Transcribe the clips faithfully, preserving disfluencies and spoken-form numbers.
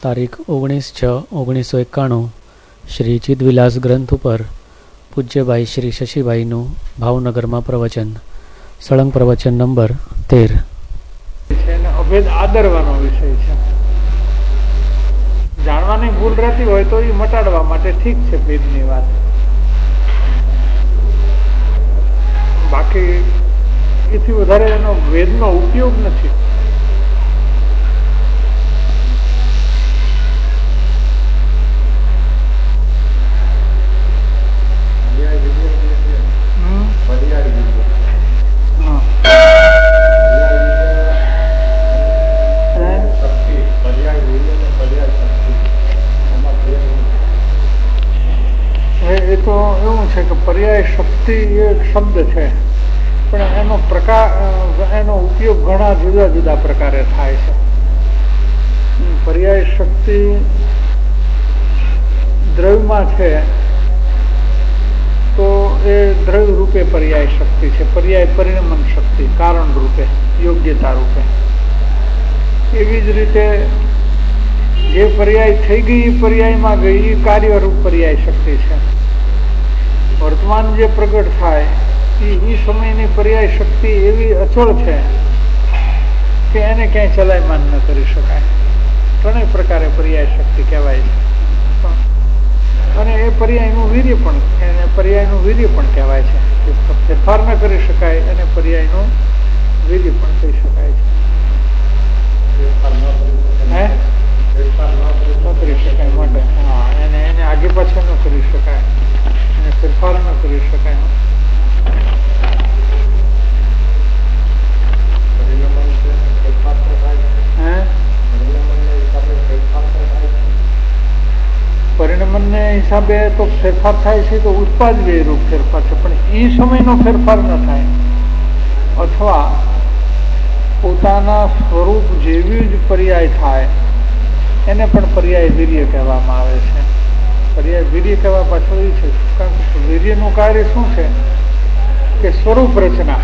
તારીખ ઓગણીસ છ ઓગણીસો એકાણું શ્રી ચિદવિલાસ ગ્રંથ ઉપર પૂજ્યભાઈ શ્રી શશીભાઈનું ભાવનગરમાં પ્રવચન. સળંગ પ્રવચન નંબર તેર. અભેદ આદરવાનો વિષય છે. જાણવાની ભૂલ રહેતી હોય તો એ મટાડવા માટે ઠીક છે ભેદની વાત, બાકી એથી વધારે એનો વેદનો ઉપયોગ નથી. એ તો એવું છે કે પર્યાય શક્તિ એ શબ્દ છે, પણ એનો પ્રકાર એનો ઉપયોગ ઘણા જુદા જુદા પ્રકારે થાય છે. પર્યાય શક્તિ દ્રવ્યમાં છે તો એ દ્રવ્ય રૂપે પર્યાય શક્તિ છે. પર્યાય પરિણમન શક્તિ કારણ રૂપે, યોગ્યતા રૂપે. એવી જ રીતે જે પર્યાય થઈ ગઈ એ પર્યાયમાં ગઈ એ કાર્યરૂપ પર્યાય શક્તિ છે. વર્તમાન જે પ્રગટ થાય એ સમયની પર્યાય શક્તિ એવી અચળ છે કે એને ક્યાંય ચલાયમાન ન કરી શકાય. ત્રણેય પ્રકારે પર્યાય શક્તિ કહેવાય છે. અને એ પર્યાયનું વીર્ય પણ એને પર્યાયનું વીર્ય પણ કહેવાય છે. ફેરફાર ન કરી શકાય અને પર્યાયનું વીર્ય પણ કહી શકાય છે. હે ન કરી શકાય માટે હા એને એને આગે પાછળ ન કરી શકાય, એને ફેરફાર ન કરી શકાય. પરિણમન ને હિસાબે તો ફેરફાર થાય છે તો ઉત્પાદ રૂપ ફેરફાર છે, પણ એ સમયનો ફેરફાર ન થાય. અથવા પોતાના સ્વરૂપ જેવી જ પર્યાય થાય એને પણ પર્યાય વીર્ય કહેવામાં આવે છે. પર્યાય વીર્ય કહેવા પાછળ એ છે કારણ કે વીર્યનું કાર્ય શું છે કે સ્વરૂપ રચના.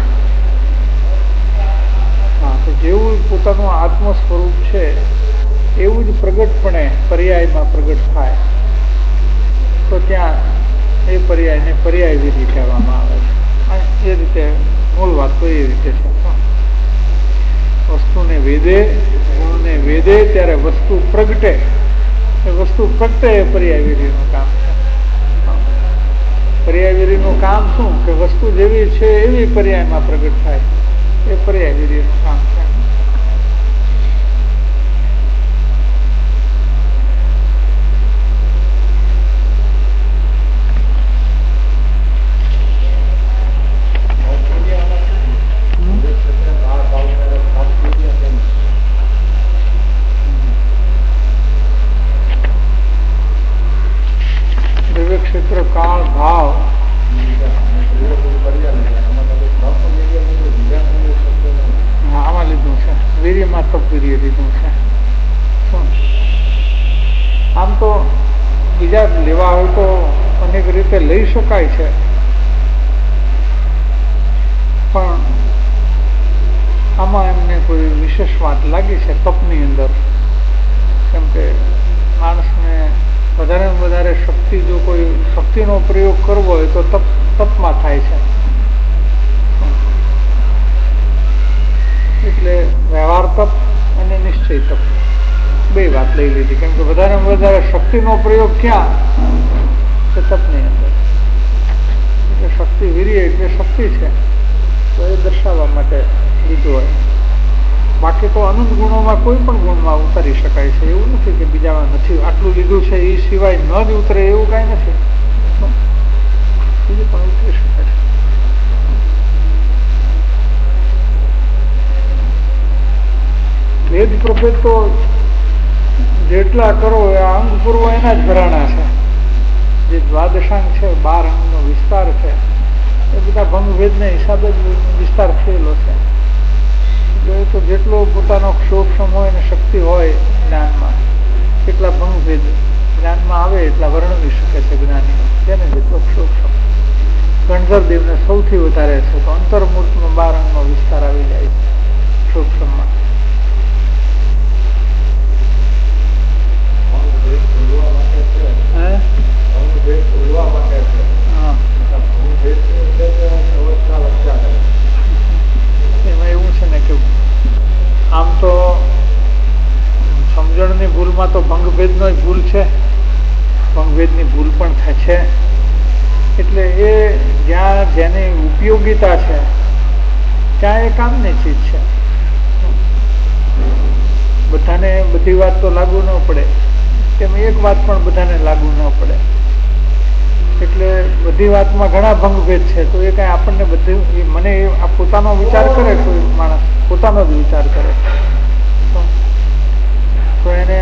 હા, તો જેવું પોતાનું આત્મ સ્વરૂપ છે એવું જ પ્રગટપણે પર્યાયમાં પ્રગટ થાય તો ત્યાં એ પર્યાયને પર્યાય વીર્ય કહેવામાં આવે છે. એ રીતે મૂળ વાત તો એ રીતે છે. વસ્તુને વેદે ગુણને વેદે ત્યારે વસ્તુ પ્રગટે. એ વસ્તુ પ્રગટે એ પર્યાય વીર્યનું કામ છે. પર્યાય વીર્યનું કામ શું કે વસ્તુ જેવી છે એવી પર્યાયમાં પ્રગટ થાય, એ પર્યાય વીર્યનું કામ છે. ક્ષેત્ર કાળ ભાવ આમાં લીધું છે, વીર્યમાં તપ વીર્ય લીધું છે. આમ તો બીજા લેવા હોય તો અનેક રીતે લઈ શકાય છે, પણ આમાં એમને કોઈ વિશેષ વાત લાગી છે તપની અંદર. કેમ કે માણસને વધારે વધારે શક્તિ જો કોઈ શક્તિનો પ્રયોગ કરવો હોય તો તપ તપમાં થાય છે. એટલે વ્યવહાર તપ અને નિશ્ચય તપ બે વાત લઈ લીધી. કેમ કે વધારે વધારે શક્તિનો પ્રયોગ ક્યાં છે? તપની અંદર. એટલે શક્તિ વીર્ય એટલે શક્તિ છે તો એ દર્શાવવા માટે લીધું હોય. બાકી તો અનંત ગુણોમાં કોઈ પણ ગુણમાં ઉતારી શકાય છે. એવું નથી કે બીજામાં નથી, આટલું લીધું છે એ સિવાય ન જ ઉતરે એવું કાંઈ નથી. બીજું પણ ઉતરી શકાય છે. વેદ પ્રભેદ તો જેટલા કરો એ અંગ પૂર્વ એના જ ઘરાણા છે. જે દ્વાદશાંગ છે, બાર અંગનો વિસ્તાર છે, એ બધા ભંગ વેદના હિસાબે જ વિસ્તાર થયેલો છે. તો જેટલો પોતાનો ક્ષોક્ષમ હોય અને શક્તિ હોય જ્ઞાનમાં એટલા ભંગભેદ જ્ઞાનમાં આવે એટલા વર્ણવી શકે છે જ્ઞાની. તેને જેટલો ક્ષોક્ષમ ગણધરદેવને સૌથી વધારે છે તો અંતર્મૂર્તનો બાર અંગનો વિસ્તાર આવી જાય છે ક્ષોક્ષમમાં. ભંગભેદની ભૂલમાં તો ભંગભેદનો ભૂલ છે, ભંગભેદની ભૂલ પણ થાય છે. એટલે એ જ્યાં જેની ઉપયોગિતા છે ત્યાં એ કામની ચીજ છે. બધાને બધી વાત તો લાગુ ન પડે, તેમ એક વાત પણ બધાને લાગુ ન પડે. એટલે બધી વાતમાં ઘણા ભંગભેદ છે. તો એ કાંઈ આપણને બધું મને આ પોતાનો વિચાર કરે, કોઈ માણસ પોતાનો જ વિચાર કરે તો એને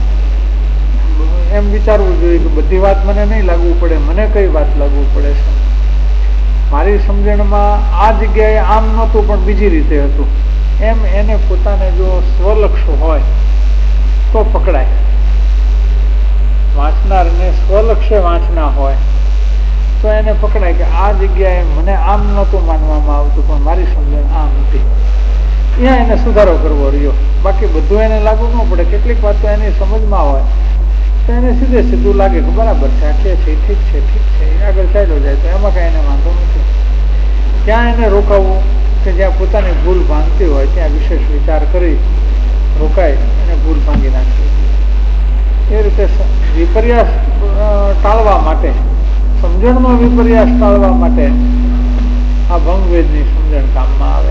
એમ વિચારવું જોઈએ કે બધી વાત મને નહીં લાગવું પડે, મને કઈ વાત લાગવું પડે છે. મારી સમજણમાં આ જગ્યાએ આમ નહોતું પણ બીજી રીતે હતું, એમ એને પોતાને જો સ્વલક્ષ હોય તો પકડાય. વાંચનારને સ્વલક્ષ્ય વાંચના હોય તો એને પકડાય કે આ જગ્યાએ મને આમ નહોતું માનવામાં આવતું પણ મારી સમજણ આમ હતી. ત્યાં એને સુધારો કરવો રહ્યો. બાકી બધું એને લાગુ ન પડે. કેટલીક વાત તો એની સમજમાં હોય તો એને સીધે સીધું લાગે કે બરાબર છે, આ કે છે ઠીક છે ઠીક છે, એ આગળ ચાલ્યો જાય તો એમાં કાંઈ એને વાંધો નથી. ત્યાં એને રોકાવવું કે જ્યાં પોતાની ભૂલ ભાંગતી હોય ત્યાં વિશેષ વિચાર કરી રોકાય અને ભૂલ ભાંગી નાખવી. એ રીતે વિપર્યાસ ટાળવા માટે, સમજણનો વિપર્યાસ ટાળવા માટે આ ભંગભેદની સમજણ કામમાં આવે.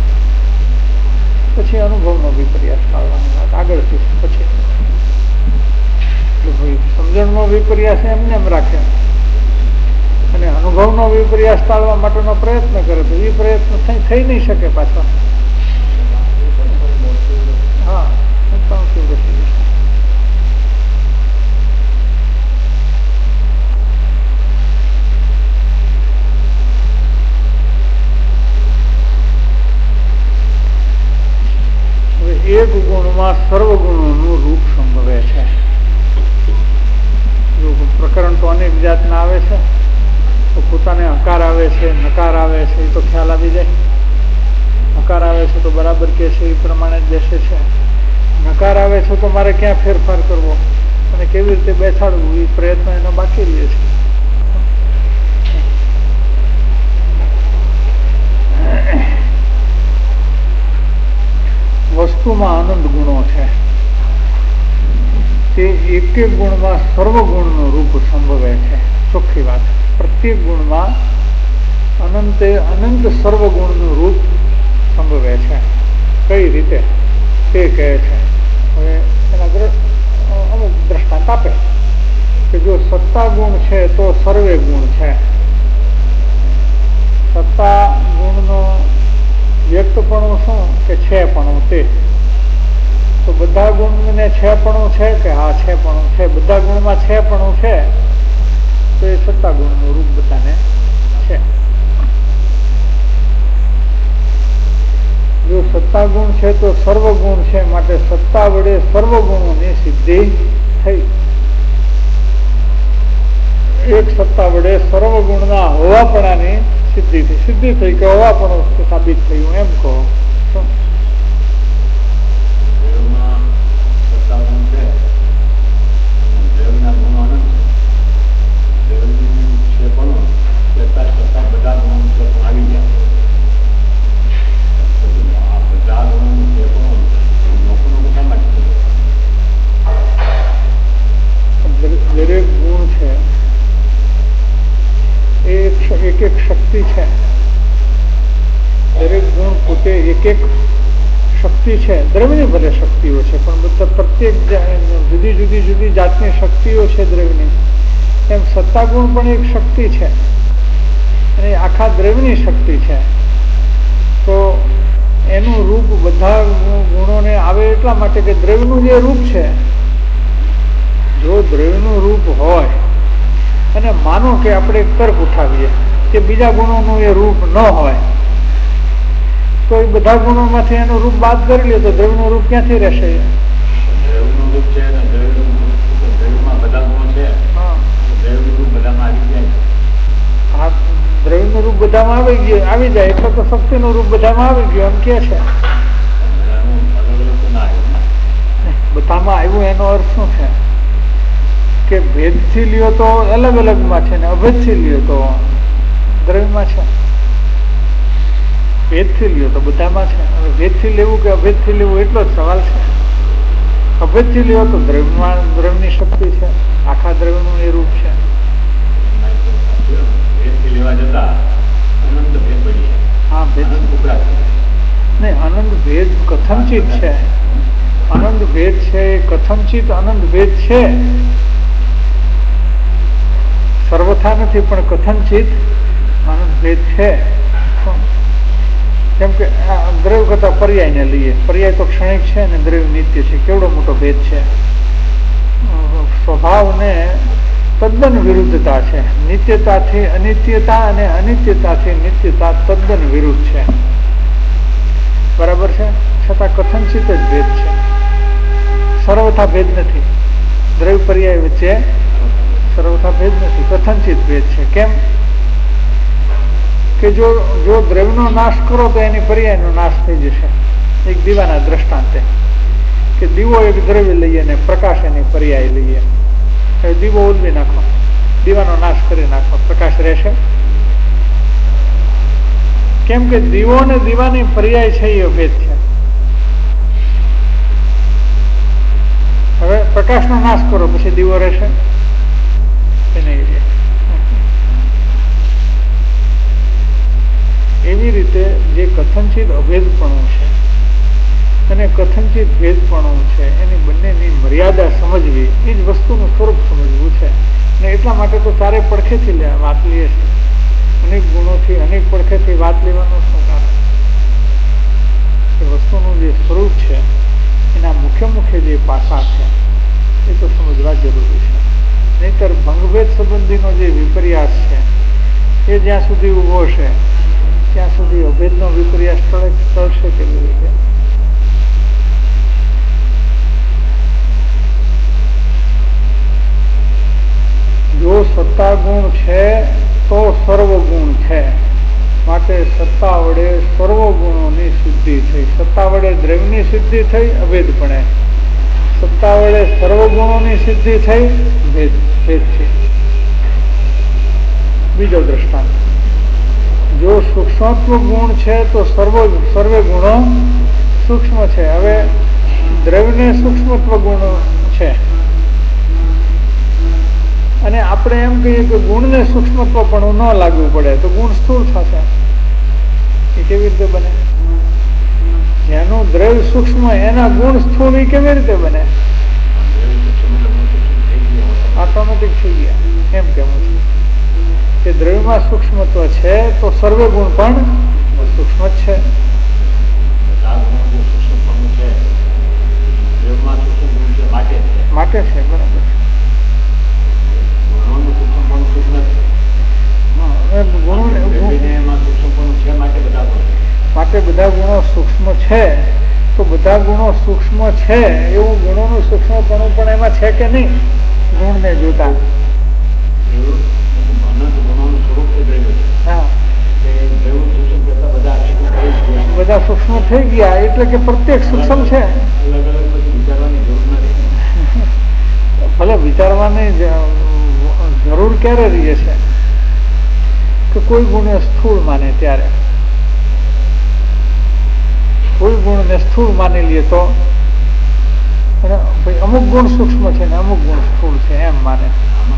પછી અનુભવનો વિપર્યાસ ટાળવાની વાત આગળથી પછી સમજણનો વિપર્યાસ એમને એમ રાખે અને અનુભવનો વિપર્યાસ ટાળવા માટેનો પ્રયત્ન કરે તો એ પ્રયત્ન થઈ નહીં શકે પાછો. હા, એક ગુણમાં સર્વ ગુણોનું રૂપ સંભવે છે. જો પ્રકરણ તો અનેક જાતના આવે છે તો પોતાને હકાર આવે છે, નકાર આવે છે, એ તો ખ્યાલ આવી જાય. હકાર આવે છે તો બરાબર કે છે એ પ્રમાણે જ બેસે છે. નકાર આવે છે તો મારે ક્યાં ફેરફાર કરવો અને કેવી રીતે બેસાડવું એ પ્રયત્ન એનો બાકી લે છે. વસ્તુમાં આનંદ ગુણો છે તે એક એક ગુણમાં સર્વ ગુણનું રૂપ સંભવે છે. ચોખ્ખી વાત, પ્રત્યેક ગુણમાં અનંતે અનંત સર્વ ગુણનું રૂપ સંભવે છે. કઈ રીતે તે કહે છે. હવે એના અમુક દ્રષ્ટાંત આપે કે જો સત્તા ગુણ છે તો સર્વે ગુણ છે. સત્તા ગુણનો વ્યક્તપણું શું કે છેપણું તે, તો બધા ગુણને છેપણું છે કે હા છેપણું છે, બધા ગુણમાં છેપણું છે તો એ સત્તા ગુણનું રૂપ બધાને છે. જો સત્તા ગુણ છે તો સર્વ ગુણ છે, માટે સત્તા વડે સર્વ ગુણોની સિદ્ધિ થઈ. એક સત્તા વડે સર્વ ગુણના હોવાપણાની સિદ્ધિ થઈ. સિદ્ધિ થઈ કે હોવાપણું સાબિત થયું એમ કહો. દરેક ગુણ છે એ એક એક શક્તિ છે. દરેક ગુણ પોતે એક એક શક્તિ છે. દ્રવ્યની ભલે શક્તિઓ છે પણ બધા પ્રત્યેક જુદી જુદી જુદી જાતની શક્તિઓ છે દ્રવ્યની. એમ સત્તા ગુણ પણ એક શક્તિ છે અને આખા દ્રવ્યની શક્તિ છે. તો એનું રૂપ બધા ગુણોને આવે એટલા માટે કે દ્રવ્યનું જે રૂપ છે, જો દ્રવ્યનું રૂપ હોય અને માનો કે આપણે એક તર્ક ઉઠાવીએ કે બીજા ગુણોનું એ રૂપ ન હોય તો એ બધા ગુણોમાંથી એનું રૂપ બાદ કરી લે તો દ્રવ્યનું રૂપ ક્યાંથી રહેશે? દ્રવ્યનું રૂપ છે ને દ્રવ્યમાં બધા ગુણો છે. હા, દ્રવ્યનું રૂપ બધામાં આવી જાય. હા, દ્રવ્યનું રૂપ બધામાં આવી ગયું આવી જાય એટલે તો શક્તિનું રૂપ બધામાં આવી ગયું એમ કે છે. બધામાં આવ્યું એનો અર્થ શું છે કે ભેદથી લ્યો તો અલગ અલગમાં છે ને અભેદથી લ્યો તો દ્રવ્યમાં છે. ભેદથી લ્યો તો બધામાં છે. હવે ભેદથી લેવું કે અભેદથી લેવું એટલો જ સવાલ છે. અભેદથી લ્યો તો દ્રવ્યમાં દ્રવ્યની શક્તિ છે, આખા દ્રવ્યનું એ રૂપ છે. હા, ભેદ નહીં, આનંદ ભેદ કથનચિત છે. આનંદ ભેદ છે એ કથનચિત આનંદ ભેદ છે, સર્વથા નથી પણ કથનચિત આનંદ ભેદ છે. કેમ કે દ્રવ્ય કરતા પર્યાયને લઈએ, પર્યાય તો ક્ષણિક છે અને દ્રવ્ય નિત્ય છે. કેવડો મોટો ભેદ છે. સ્વભાવને તદ્દન વિરુદ્ધતા છે. નિત્યતાથી અનિત્યતા અને અનિત્યતાથી નિત્યતા તદ્દન વિરુદ્ધ છે. બરાબર છે. છતાં કથનચિત જ ભેદ છે, સર્વથા ભેદ નથી. દ્રવ્ય પર્યાય વચ્ચે સર્વથા ભેદ નથી, કથનચિત ભેદ છે. કેમ કે જો જો દ્રવ્યનો નાશ કરો તો એની પર્યાયનો નાશ થઈ જશે. એક દીવાના દ્રષ્ટાંતે કે દીવો એક દ્રવ્ય લઈએ ને પ્રકાશ એની પર્યાય લઈએ. હવે દીવો ઉલવી નાખો, દીવાનો નાશ કરી નાખો, પ્રકાશ રહેશે? કેમ કે દીવો ને દીવાની પર્યાય છે એ ભેદ છે. હવે પ્રકાશનો નાશ કરો પછી દીવો રહેશે કે નહીં રહે? એવી રીતે જે કથનચિત અભેદપણું છે અને કથનચિત ભેદપણું છે, એની બંનેની મર્યાદા સમજવી, એ જ વસ્તુનું સ્વરૂપ સમજવું છે. અને એટલા માટે તો ચારે પડખેથી વાત લઈએ છીએ. અનેક ગુણોથી અનેક પડખેથી વાત લેવાનું શું કારણ? એ વસ્તુનું જે સ્વરૂપ છે, એના મુખ્ય મુખ્ય જે પાસા છે એ તો સમજવા જરૂરી છે. નહીતર ભંગભેદ સંબંધીનો જે વિપર્યાસ છે એ જ્યાં સુધી ઊભો છે ત્યાં સુધી અભેદનો વિપર્યાસ ટળશે કેવી રીતે? જો સત્તા ગુણ છે તો સર્વ ગુણ છે, માટે સત્તા વડે સર્વ ગુણોની સિદ્ધિ થઈ. સત્તા વડે દ્રવ્યની સિદ્ધિ થઈ અભેદપણે, સત્તા વડે સર્વ ગુણોની સિદ્ધિ થઈ ભેદ ભેદ છે. બીજો દ્રષ્ટાંત, જો સૂક્ષ્મત્વ ગુણ છે તો સર્વ સર્વે ગુણો સૂક્ષ્મ છે. હવે દ્રવ્યને સૂક્ષ્મત્વ ગુણ છે અને આપણે એમ કહીએ કે ગુણને સૂક્ષ્મત્વ પણ ન લાગવું પડે તો ગુણ સ્થૂળ થશે. એ કેવી રીતે બને? જેનું દ્રવ્ય સૂક્ષ્મ એના ગુણ સ્થૂળ એ કેવી રીતે બને? ઓટોમેટિક થઈ ગયા. એમ કેવું છે કે દ્રવ્યમાં સૂક્ષ્મત્વ છે તો સર્વે ગુણ પણ સૂક્ષ્મ જ છે. માટે છે, બરાબર. માટે બધા ગુણો સૂક્ષ્મ છે તો બધા ગુણો સૂક્ષ્મ છે એવું ગુણોનું સૂક્ષ્મપણું પણ એમાં છે કે નહીં? ગુણને જોતા બધા સૂક્ષ્મ થઈ ગયા એટલે કે પ્રત્યેક સૂક્ષ્મ છે. ભલે વિચારવાની જરૂર ક્યારે રહે છે કે કોઈ ગુણને સ્થૂળ માને ત્યારે, કોઈ ગુણને સ્થૂળ માની લઈએ તો ભાઈ અમુક ગુણ સૂક્ષ્મ છે ને અમુક ગુણ સ્થૂળ છે એમ માને.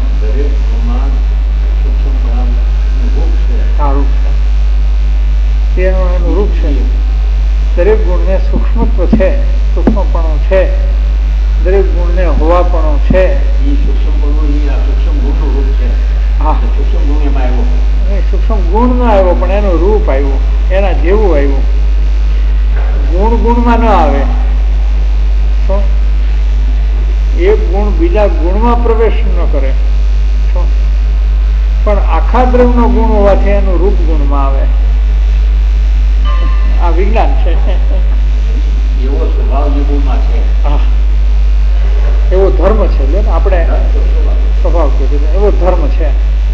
આ રૂપ છે, એનું એનું રૂપ છે. દરેક ગુણને સૂક્ષ્મત્વ છે, સૂક્ષ્મપણું છે, દરેક ગુણને હોવાપણું છે. હા, સૂક્ષ્મ ગુણ એમાં આવ્યો, સૂક્ષ્મ ગુણ ના આવ્યો પણ એનું રૂપ આવ્યું, એના જેવું આવ્યું. ગુણ ગુણમાં ન આવે, એક ગુણ બીજા ગુણમાં પ્રવેશ ન કરે, પણ આખા દ્રવ્યનો ગુણ હોવાથી એનું રૂપ ગુણમાં આવે. આ વિજ્ઞાન છે. એવો સ્વભાવ ગુણમાં છે. હા, એવો ધર્મ છે. આપણે સ્વભાવ કીધું એવો ધર્મ છે.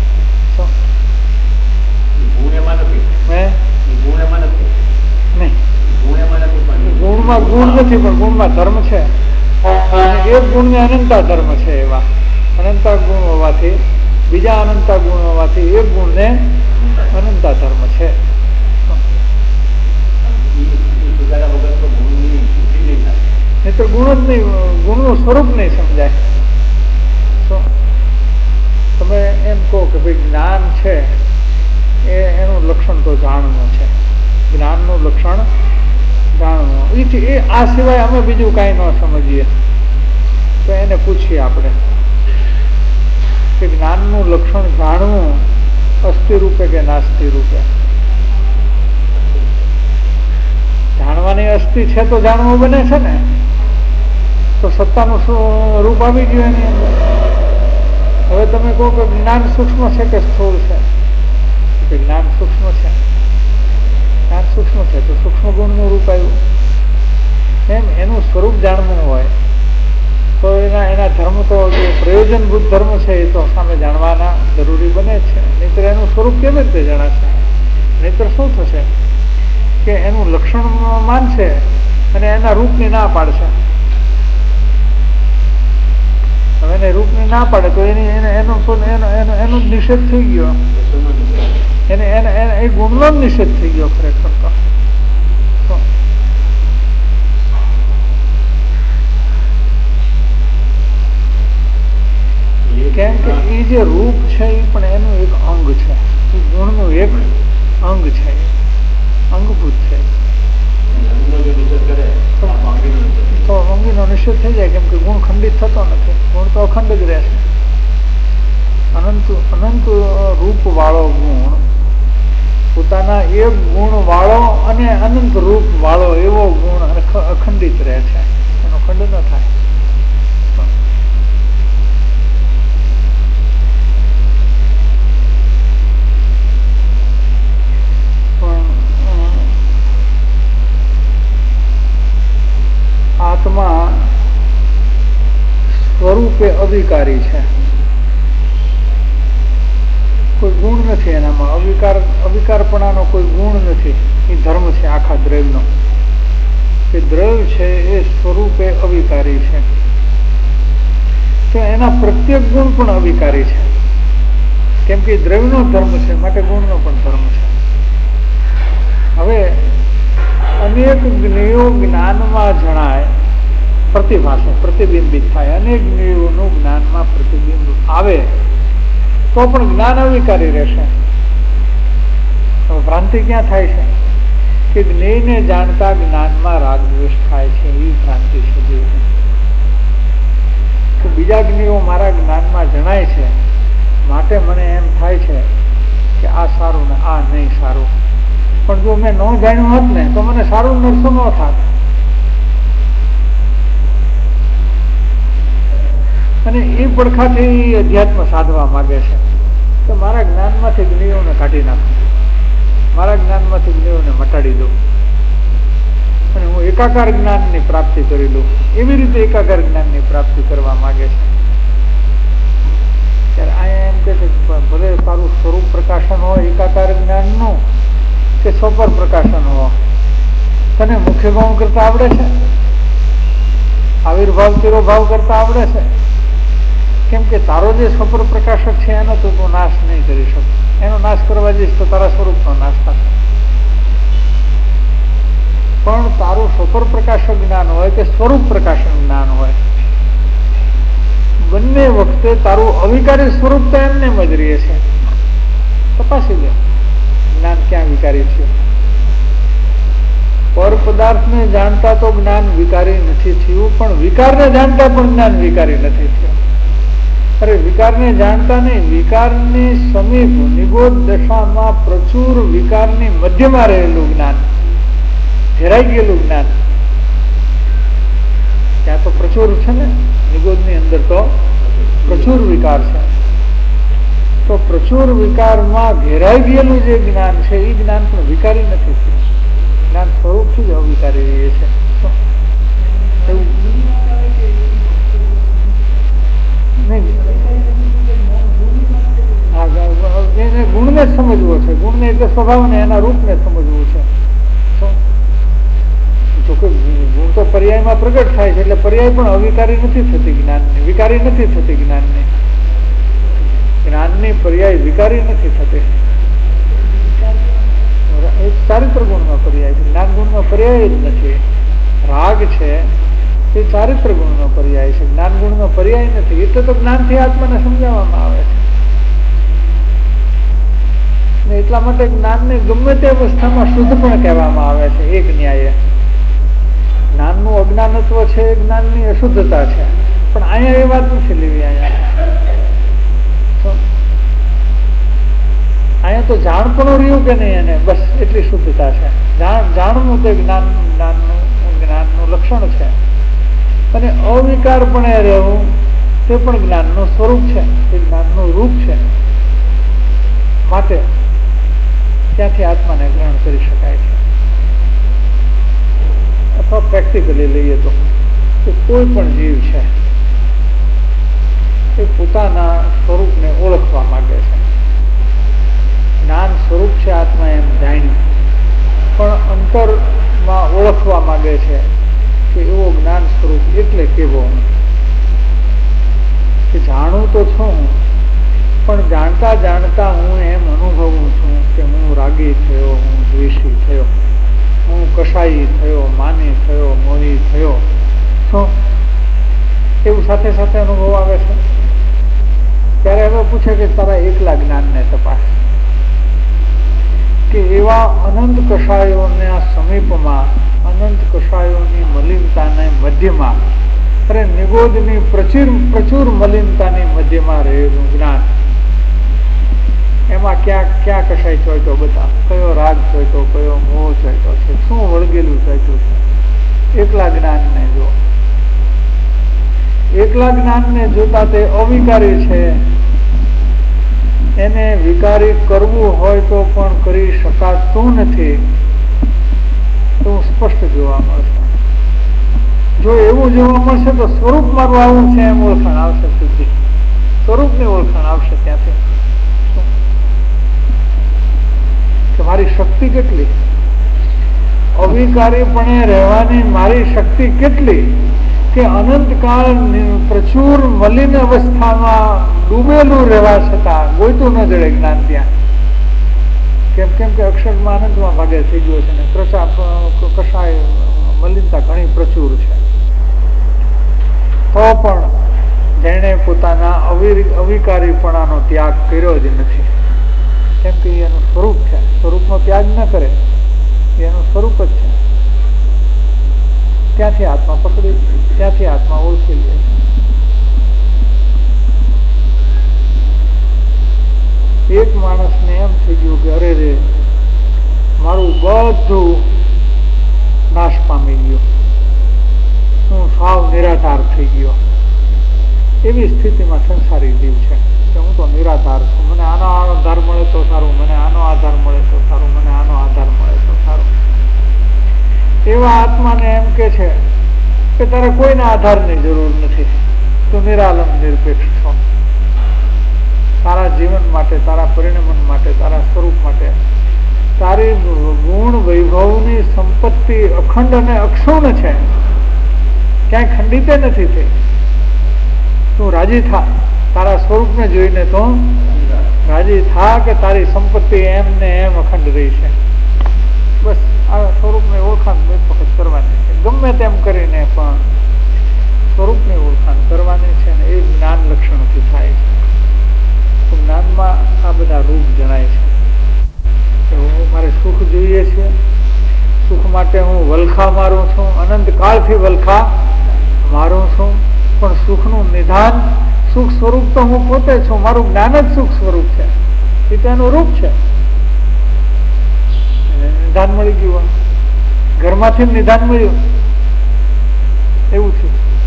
ગુણમાં ગુણ નથી પણ ગુણમાં ધર્મ છે. એક ગુણ ને અનંતા ધર્મ છે. એવા અનંતા ગુણ હોવાથી, બીજા અનંતા ગુણ હોવાથી એક ગુણ ને અનંતા ધર્મ છે. નહીં તો ગુણ જ નહીં, ગુણનું સ્વરૂપ નહીં સમજાય. તો તમે એમ કહો કે ભાઈ જ્ઞાન છે એ એનું લક્ષણ તો જાણવું છે, જ્ઞાનનું લક્ષણ જાણવું, એ આ સિવાય અમે બીજું કાંઈ ન સમજીએ તો એને પૂછીએ આપણે કે જ્ઞાનનું લક્ષણ જાણવું અસ્થિ રૂપે કે નાસ્તિ રૂપે. જાણવાની અસ્થિ છે તો જાણવું બને છે ને, તો સત્તાનું રૂપ આવી ગયું એની અંદર. હવે તમે કહો કે જ્ઞાન સૂક્ષ્મ છે કે સ્થૂળ છે, કે જ્ઞાન સૂક્ષ્મ છે, જ્ઞાન સૂક્ષ્મ છે તો સૂક્ષ્મ ગુણનું રૂપ આવ્યું. એમ એનું સ્વરૂપ જાણવું હોય તો એના એના ધર્મ તો જે પ્રયોજનભૂત ધર્મ છે એ તો સામે જાણવાના જરૂરી બને છે. નહીતર એનું સ્વરૂપ કેવી રીતે જણાશે? નહીતર શું થશે કે એનું લક્ષણ માનશે અને એના રૂપની ના પાડશે. હવે એને રૂપની ના પાડે તો એની એને એનો એનો એનો જ નિષેધ થઈ ગયો, એને એને એ ગુણનો જ નિષેધ થઈ ગયો ખરેખર તો. કેમ કે એ જે રૂપ છે એ પણ એનું એક અંગ છે, એ ગુણનું એક અંગ છે, અંગભૂત છે. તો અંગીનો નિષેધ થઈ જાય, કેમ કે ગુણ ખંડિત થતો નથી, ગુણ તો અખંડ જ રહેશે. અનંત અનંત રૂપ વાળો ગુણ, પોતાના એક ગુણ વાળો અને અનંત રૂપ વાળો એવો ગુણ અખંડિત રહે છે, એનો ખંડ ન થાય. આત્મા સ્વરૂપે અવિકારી છે, કોઈ ગુણ નથી એનામાં, અવિકાર અવિકારપણાનો કોઈ ગુણ નથી. એ ધર્મ છે આખા દ્રવ્યનો. એ દ્રવ્ય છે એ સ્વરૂપે અવિકારી છે, તો એના પ્રત્યેક ગુણ પણ અવિકારી છે, કેમ કે દ્રવ્યનો ધર્મ છે, માટે ગુણનો પણ ધર્મ છે. હવે અનેક જ્ઞેયો જ્ઞાનમાં જણાય, પ્રતિભાષે પ્રતિબિંબિત થાય, અનેક જ્ઞેયોનું જ્ઞાનમાં પ્રતિબિંબ આવે તો પણ જ્ઞાન અવિકારી રહેશે. ભ્રાંતિ ક્યાં થાય છે કે જ્ઞેયને જાણતા જ્ઞાનમાં રાગ દ્વેષ થાય છે, એ ભ્રાંતિ છે. તો બીજા જ્ઞેયો મારા જ્ઞાનમાં જણાય છે માટે મને એમ થાય છે કે આ સારું ને આ નહીં સારું, પણ જો મેં ન જાણ્યું હોત ને તો મને સારું નરસું ન થાત. અને એ પડખાથી અધ્યાત્મ સાધવા માંગે છે તો મારા જ્ઞાનમાંથી જ્ઞેયોને કાઢી નાખું, મારા જ્ઞાનમાંથી જ્ઞેયોને મટાડી દઉં અને હું એકાકાર જ્ઞાનની પ્રાપ્તિ કરી લઉં. એવી રીતે એકાકાર જ્ઞાનની પ્રાપ્તિ કરવા માંગે છે. ત્યારે અહીંયા એમ કે ભલે સારું સ્વરૂપ પ્રકાશન હોય એકાકાર જ્ઞાનનું કે સ્વપર પ્રકાશન હોય, તને મુખ્ય ભાવ કરતા આવડે છે, આવિર્ભાવ તિરોભાવ કરતા આવડે છે, કેમ કે તારો જે સ્વપર પ્રકાશક છે એનો તો તું નાશ નહીં કરી શકો. એનો નાશ કરવા જઈશ તો તારા સ્વરૂપનો નાશ થશે. પણ તારું સ્વપર પ્રકાશક જ્ઞાન હોય કે સ્વરૂપ પ્રકાશક જ્ઞાન હોય, બંને વખતે તારું અવિકારી સ્વરૂપ તો એમને જ રહે છે. તપાસી લે જ્ઞાન ક્યાં વિકારી છે. પર પદાર્થને જાણતા તો જ્ઞાન વિકારી નથી થયું, પણ વિકારને જાણતા પણ જ્ઞાન વિકારી નથી થયું. અરે વિકારને જાણતા નહીં, વિકારની સમીપ નિગોદ દશામાં પ્રચુર વિકારની મધ્યમાં રહેલું જ્ઞાન, ઘેરાઈ ગયેલું જ્ઞાન, ત્યાં તો પ્રચુર છે ને, નિગોદની અંદર તો પ્રચુર વિકાર છે. તો પ્રચુર વિકારમાં ઘેરાઈ ગયેલું જે જ્ઞાન છે એ જ્ઞાન પણ વિકારી નથી થયું. જ્ઞાન સ્વરૂપથી જ અવિકારી રહે છે. એને ગુણને સમજવો છે, ગુણને એટલે સ્વભાવને એના રૂપને સમજવું છે. જો કે ગુણ તો પર્યાયમાં પ્રગટ થાય છે એટલે પર્યાય પણ અવિકારી નથી થતી જ્ઞાનની, વિકારી નથી થતી જ્ઞાનની. જ્ઞાનની પર્યાય વિકારી નથી થતી. ચારિત્ર ગુણમાં પર્યાય છે, જ્ઞાન ગુણમાં પર્યાય જ નથી. રાગ છે એ ચારિત્ર ગુણનો પર્યાય છે, જ્ઞાન ગુણનો પર્યાય નથી. એટલે તો જ્ઞાનથી આત્માને સમજાવવામાં આવે છે ને એટલા માટે જ્ઞાનને ગમે તે અવસ્થામાં શુદ્ધ પણ કહેવામાં આવે છે. એક ન્યાય જ્ઞાનનું અજ્ઞાનત્વ છે, જ્ઞાનની અશુદ્ધતા છે, પણ અહીંયા એ વાત નથી લેવી. અહીંયા અહીંયા તો જાણપણું રહ્યું કે નહીં એને બસ એટલી શુદ્ધતા છે. જાણ જાણવું તે જ્ઞાન જ્ઞાનનું જ્ઞાનનું લક્ષણ છે, અને અવિકારપણે રહેવું તે પણ જ્ઞાનનું સ્વરૂપ છે, એ જ્ઞાનનું રૂપ છે. માટે ત્યાંથી આત્માને ગ્રહણ કરી શકાય છે. અથવા પ્રેક્ટિકલી લઈએ તો કોઈ પણ જીવ છે એ પોતાના સ્વરૂપને ઓળખવા માંગે છે. જ્ઞાન સ્વરૂપ છે આત્મા એમ જાણ્યું, પણ અંતરમાં ઓળખવા માંગે છે કે એવો જ્ઞાન સ્વરૂપ એટલે કેવો હું કે જાણું તો છું, પણ જાણતા જાણતા હું એમ અનુભવું છું કે હું રાગી થયો, હું દ્વેષી થયો, હું કશાયી થયો, માની થયો, મોહી થયો છું, એવું સાથે સાથે અનુભવ આવે છે. ત્યારે હવે પૂછે કે તારા એકલા જ્ઞાનને તપાસ, કે એવા અનંત કષાયોના સમીપમાં, અનંત કષાયોની મલિનતાના મધ્યમાં, અરે નિગોદની પ્રચુર પ્રચુર મલિનતાની મધ્યમાં રહેલું જ્ઞાન, એમાં ક્યાં ક્યાં કશાય ચોઈતો બતા, કયો રાગ ચોઈતો, કયો મોહ ચોઈતો છે, શું વળગેલું ચોઈતું છે. એકલા જ્ઞાનને જો, એકલા જ્ઞાનને જોતા તે અવિકારી છે, એને વિકારી કરવું હોય તો પણ કરી શકાતું નથી, એવું સ્પષ્ટ જોવા મળશે. જો એવું જોવા મળશે તો સ્વરૂપ મારું આવું છે એમ ઓળખાણ આવશે. શુદ્ધિ સ્વરૂપની ઓળખાણ આવશે. ત્યાંથી કે મારી શક્તિ કેટલી, અવિકારીપણે રહેવાની મારી શક્તિ કેટલી, કે અનંતકાળ પ્રચુર મલિન અવસ્થામાં ડૂબેલું રહેવા છતાં ગોઈતું ન જડે જ્ઞાન ત્યાં. કેમ કેમ કે અક્ષરમાં આનંદમાં ભાગે થઈ ગયો છે ને પ્રચા કશાય મલિનતા ઘણી પ્રચુર છે. તો પણ જેણે પોતાના અવિકારીપણાનો ત્યાગ કર્યો જ નથી, કેમ કે એનું સ્વરૂપ છે. સ્વરૂપનો ત્યાગ ન કરે એનું સ્વરૂપ જ છે. ત્યાંથી આત્મા પકડી, ત્યાંથી આત્મા ઓળખી લે. એક માણસને એમ થઈ ગયું કે અરે રે મારું બધું નાશ પામી ગયું, હું સાવ નિરાધાર થઈ ગયો. એવી સ્થિતિમાં સંસારી જીવ છે કે હું તો નિરાધાર છું, મને આનો આધાર મળે તો સારું, મને આનો આધાર મળે તો સારું, મને આનો આધાર મળે તો સારું. એવા આત્માને એમ કે છે કે તારે કોઈના આધારની જરૂર નથી, તું નિરાલંબ નિરપેક્ષ છો. તારા જીવન માટે, તારા પરિણમન માટે, તારા સ્વરૂપ માટે તારી ગુણ વૈભવની સંપત્તિ અખંડ અને અક્ષુણ છે, ક્યાંય ખંડિતે નથી થઈ. તું રાજી થા, તારા સ્વરૂપને જોઈને તો રાજી થા કે તારી સંપત્તિ એમ ને એમ અખંડ રહી છે. બસ આ સ્વરૂપની ઓળખાણ બે વખત કરવાની છે, ગમે તેમ કરીને પણ સ્વરૂપની ઓળખાણ કરવાની છે, ને એ જ્ઞાન લક્ષણથી થાય છે. તો જ્ઞાનમાં આ બધા રૂપ જણાય છે કે હું મારે સુખ જોઈએ છે, સુખ માટે હું વલખા મારું છું, અનંત કાળથી વલખા મારું છું, પણ સુખનું નિધાન, સુખ સ્વરૂપ તો હું પોતે છું, મારું જ્ઞાન જ સુખ સ્વરૂપ છે, એ તેનું રૂપ છે. નિધાન મળી ગયું, ઘરમાંથી નિધાન મળ્યું, એવું છે.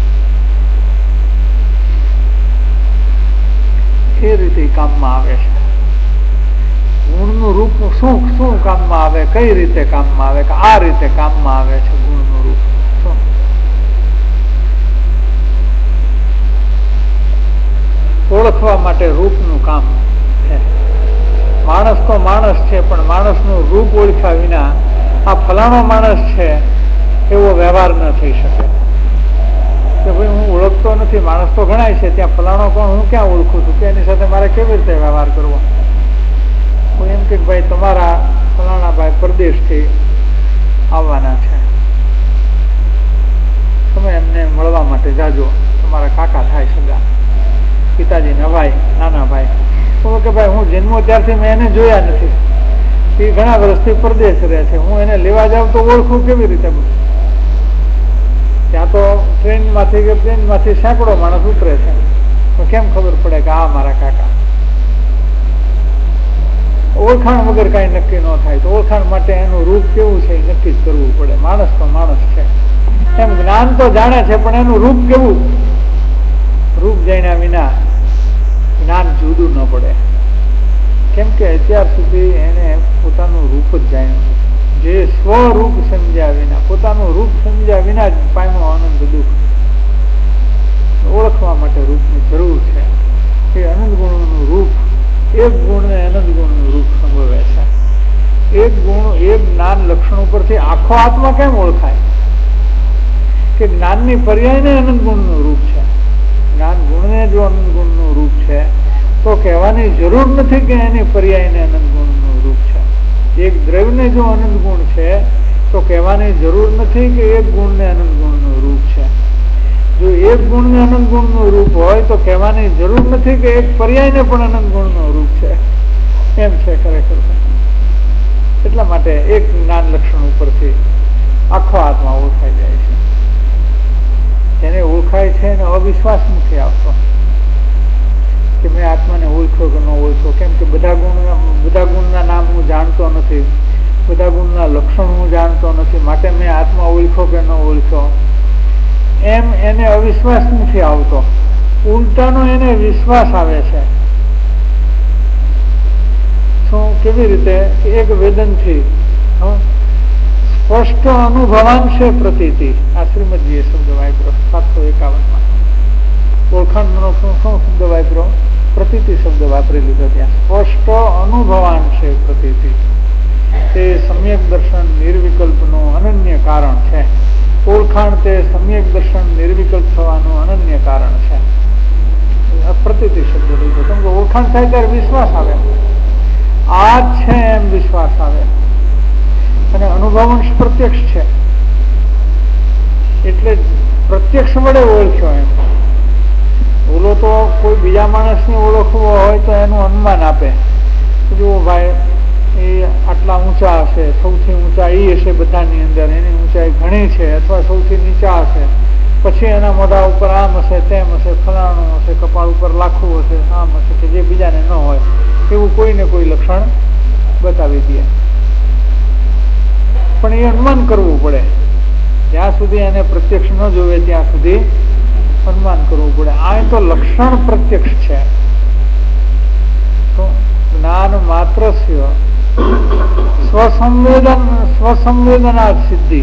એ રીતે કામમાં આવે છે. ગુણનું રૂપ શું શું કામમાં આવે, કઈ રીતે કામમાં આવે, કે આ રીતે કામમાં આવે છે. ગુણનું રૂપ શું ઓળખવા માટે રૂપનું કામ છે. માણસ તો માણસ છે, પણ માણસનું રૂપ ઓળખ્યા વિના આ ફલાણો માણસ છે એવો વ્યવહાર ન થઈ શકે. કે ભાઈ હું ઓળખતો નથી, માણસ તો ગણાય છે, ત્યાં ફલાણો કોણ હું ક્યાં ઓળખું છું, કે એની સાથે મારે કેવી રીતે વ્યવહાર કરવો. હું એમ કે ભાઈ તમારા ફલાણા ભાઈ પરદેશથી આવવાના છે, તમે એમને મળવા માટે જાજો, તમારા કાકા થાય સગા, પિતાજીના ભાઈ, નાના ભાઈ. તો કે ભાઈ હું જન્મો ત્યારથી મેં એને જોયા નથી, એ ઘણા વર્ષથી પરદેશ રહે છે, હું એને લેવા જાઉં તો ઓળખું કેવી રીતે? ત્યાં તો ટ્રેનમાંથી કે પ્લેનમાંથી સેંકડો માણસ ઉતરે છે, તો કેમ ખબર પડે કે આ મારા કાકા? ઓળખાણ વગર કાંઈ નક્કી ન થાય. તો ઓળખાણ માટે એનું રૂપ કેવું છે એ નક્કી જ કરવું પડે. માણસ તો માણસ છે, એમ જ્ઞાન તો જાણે છે, પણ એનું રૂપ કેવું? રૂપ જાણ્યા વિના જ્ઞાન જુદું ન પડે. કેમ કે અત્યાર સુધી એને પોતાનું રૂપ જ જાણ્યું. જે સ્વરૂપ સમજ્યા વિના, પોતાનું રૂપ સમજ્યા વિના જ પામ્યો આનંદ દુઃખ. ઓળખવા માટે રૂપની જરૂર છે. એ અનંત ગુણોનું રૂપ, એક ગુણને અનંત ગુણનું રૂપ સંભવે છે. એક ગુણ, એક જ્ઞાન લક્ષણ ઉપરથી આખો આત્મા કેમ ઓળખાય? કે જ્ઞાનની પર્યાયને અનંત ગુણનું રૂપ છે. જ્ઞાન ગુણને જો અનંત ગુણનું રૂપ છે તો કહેવાની જરૂર નથી કે એની પર્યાયને અનંત ગુણનું રૂપ છે. એક દ્રવ્યને જો અનંત ગુણ છે તો કહેવાની જરૂર નથી કે એક ગુણને અનંત ગુણનું રૂપ છે. જો એક ગુણને અનંત ગુણનું રૂપ હોય તો કહેવાની જરૂર નથી કે એક પર્યાયને પણ અનંત ગુણનું રૂપ છે. એમ છે ખરેખર. એટલા માટે એક જ્ઞાન લક્ષણ ઉપરથી આખો આત્મા ઓળખાઈ જાય છે. જેને ઓળખાય છે એને અવિશ્વાસ નથી આવતો કે મેં આત્માને ઓળખ્યો કે ન ઓળખ્યો. કેમ કે બધા ગુણ બધા ગુણના નામ હું જાણતો નથી, બધા ગુણના લક્ષણ હું જાણતો નથી, માટે મેં આત્મા ઓળખ્યો કે ન ઓળખ્યો એમ એને અવિશ્વાસ નથી આવતો. ઉલટાનો એને વિશ્વાસ આવે છે. શું? કેવી રીતે? એક વેદનથી સ્પષ્ટ અનુભવાન છે પ્રતીતિ. આ શ્રીમદજીએ શબ્દ વાપરો સાતસો એકાવન માં. ઓળખાણ નો શું શબ્દ વાપરો? પ્રતીતિ શબ્દ વાપરી લીધો ત્યાં. સ્પષ્ટ અનુભવાન છે પ્રતીતિ. તે સમ્યક દર્શન નિર્વિકલ્પનું અનન્ય કારણ છે. ઓળખાણ તે સમ્યક દર્શન નિર્વિકલ્પ થવાનું અનન્ય કારણ છે. પ્રતીતિ શબ્દ લીધો. કેમ કે ઓળખાણ થાય ત્યારે વિશ્વાસ આવે, આ જ છે એમ વિશ્વાસ આવે. અને અનુભવંશ પ્રત્યક્ષ છે એટલે પ્રત્યક્ષ વડે ઓળખ્યો એમ. ઓલો તો કોઈ બીજા માણસને ઓળખવો હોય તો એનું અનુમાન આપે. જુઓ ભાઈ, એ આટલા ઊંચા હશે, સૌથી ઊંચા એ હશે બધાની અંદર, એની ઊંચાઈ ઘણી છે, અથવા સૌથી નીચા હશે, પછી એના મોઢા ઉપર આમ હશે, તેમ હશે, ફલાણું હશે, કપાળ ઉપર લાખું હશે, આમ હશે, કે જે બીજાને ન હોય એવું કોઈને કોઈ લક્ષણ બતાવી દે. પણ એ અનુમાન કરવું પડે. જ્યાં સુધી એને પ્રત્યક્ષ ન જોવે ત્યાં સુધી અનુમાન કરવું પડે. આ તો લક્ષણ પ્રત્યક્ષ છે. તો જ્ઞાન માત્ર સ્વસંવેદન સ્વસંવેદના સિદ્ધિ,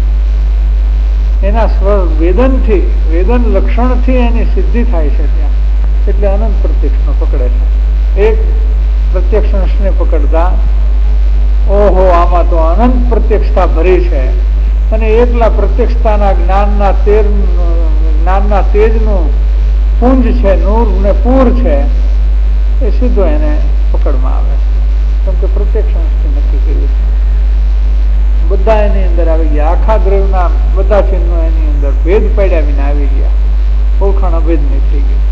એના સ્વવેદનથી, વેદન લક્ષણથી એની સિદ્ધિ થાય છે ત્યાં. એટલે અનંત પ્રત્યક્ષનો પકડે છે. એક પ્રત્યક્ષને પકડતા ઓહો આમાં તો અનંત પ્રત્યક્ષતા ભરી છે, અને એકલા પ્રત્યક્ષતાના જ્ઞાનના તેર જ્ઞાનના તેજનું પુંજ છે, નૂર ને પૂર છે, એ સીધો એને પકડમાં આવે છે. કેમ કે પ્રત્યક્ષ નક્કી કર્યું છે. બધા એની અંદર આવી ગયા. આખા દ્રવ્યના બધા ચિહ્નો એની અંદર ભેદ પાડ્યા વિના આવી ગયા. ઓળખાણ અભેદ નહીં થઈ ગઈ.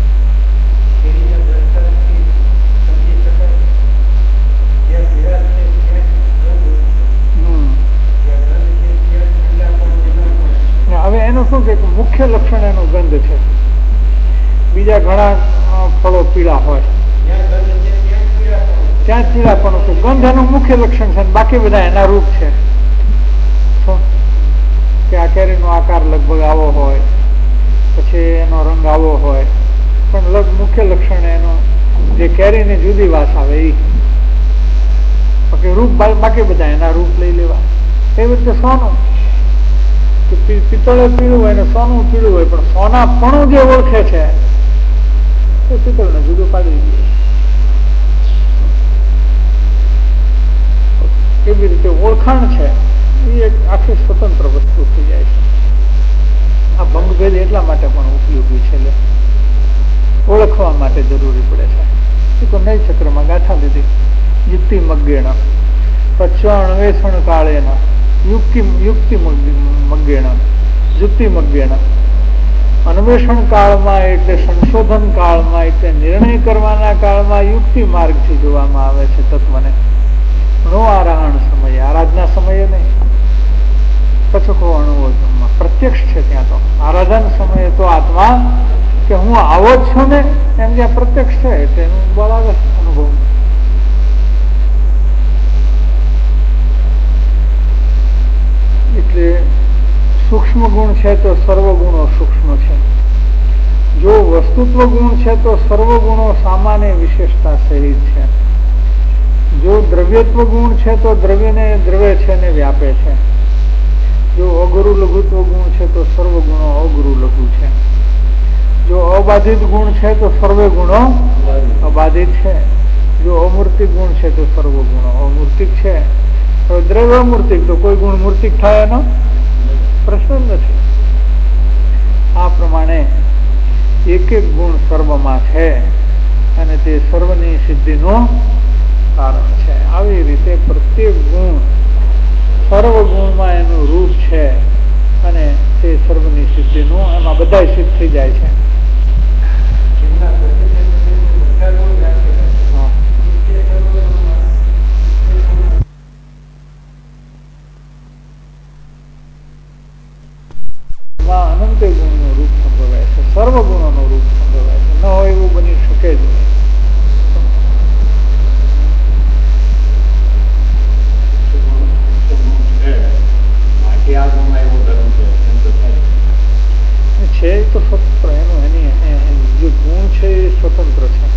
હવે એનું શું કે મુખ્ય લક્ષણ એનું ગંધ છે. બીજા ઘણા ફળો પીળા હોય ત્યાં પીળાપણું છે. ગંધ એનું મુખ્ય લક્ષણ છે, બાકી બધા એના રૂપ છે. શું કે આ કેરીનો આકાર લગભગ આવો હોય, પછી એનો રંગ આવો હોય, પણ લગ મુખ્ય લક્ષણ એનું જે કેરીની જુદી વાસ આવે એ. બાકી રૂપ બાકી બધા એના રૂપ લઈ લેવા. એવી રીતે સોનું, પિત્તળે પીળું હોય ને સોનું પીળું હોય, પણ સોના પણ જે ઓળખે છે એ પિત્તળને જુદું પાડી દે. એવી રીતે ઓળખાણ છે એ એક આખી સ્વતંત્ર વસ્તુ થઈ જાય છે. આ ભંગભેદ એટલા માટે પણ ઉપયોગી છે, ઓળખવા માટે જરૂરી પડે છે. એ તો નઈ ચક્રમાં ગાથા લીધી. યુક્તિ મગ્ગેણ પચ્વાણ વેસણ કાળેના યુક્તિ યુક્તિ મગ્ગેણ જુક્તિમગ્યેન, અન્વેષણ કાળમાં એટલે સંશોધન કાળમાં એટલે નિર્ણય કરવાના કાળમાં યુક્તિ માર્ગથી જોવામાં આવે છે તત્વને. નો આરાહણ સમયે, આરાધના સમયે નહીં. કચકો અણુઓમાં પ્રત્યક્ષ છે ત્યાં તો. આરાધન સમયે તો આત્મા કે હું આવો જ છું ને એમ જ્યાં પ્રત્યક્ષ છે એટલે એનું બળ આવે અનુભવ. એટલે સૂક્ષ્મ ગુણ છે તો સર્વ ગુણો સૂક્ષ્મ છે. જો વસ્તુત્વ ગુણ છે તો સર્વ ગુણો સામાન્ય વિશેષતા સહિત છે. જો દ્રવ્યત્વ ગુણ છે તો દ્રવ્યને દ્રવ્ય છે ને વ્યાપે છે. જો અગુરુ લઘુત્વ ગુણ છે તો સર્વ ગુણો અગુરુ લઘુ છે. જો અબાધિત ગુણ છે તો સર્વે ગુણો અબાધિત છે. જો અમૂર્તિક ગુણ છે તો સર્વ ગુણો અમૂર્તિક છે. દ્રવ્ય મૂર્તિક તો કોઈ ગુણ મૂર્તિક થાય એનો પ્રશ્ન નથી. આ પ્રમાણે એક એક ગુણ સર્વમાં છે અને તે સર્વની સિદ્ધિનું કારણ છે. આવી રીતે પ્રત્યેક ગુણ સર્વ ગુણમાં એનું રૂપ છે અને તે સર્વની સિદ્ધિનું એમાં બધા સિદ્ધ થઈ જાય છે. અનંત ગુણનું રૂપ સંભવાય છે, સર્વ ગુણોનું રૂપ સંભવાય છે. ન હોય એવું બની શકે જ નહીં. છે એ તો સ્વતંત્ર, એનું એની જે ગુણ છે એ સ્વતંત્ર છે,